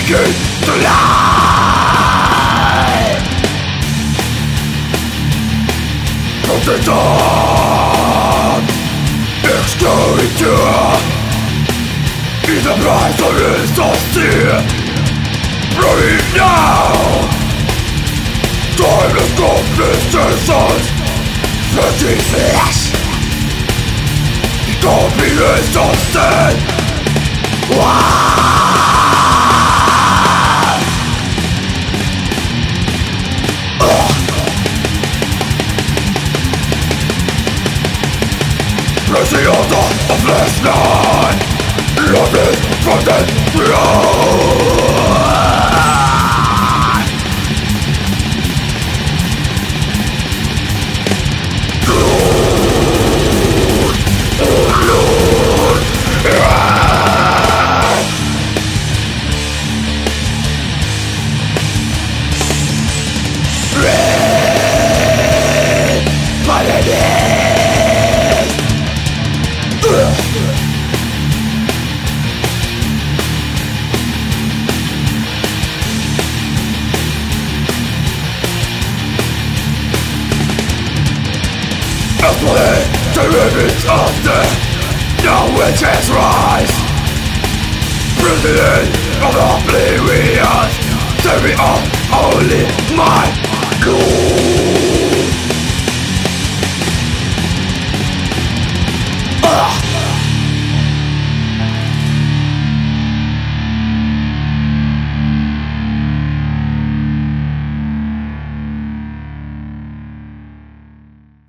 seeking the light from the dawn. Exterior is the price of insincere. Running now, timeless compensations, fleeting flesh. Don't be exhausted. Mercy on the flesh line, love is from the ground. Exploit the limits of death. Now witches rise. President of the oblivious. Save me up, only my glory.